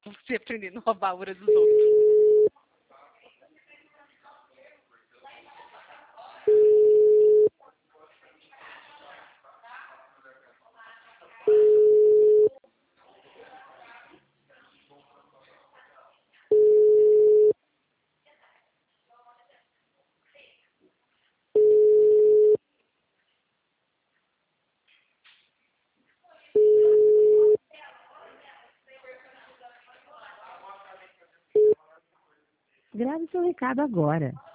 Você aprendendo a roubar a hora dos outros. Grave seu recado agora.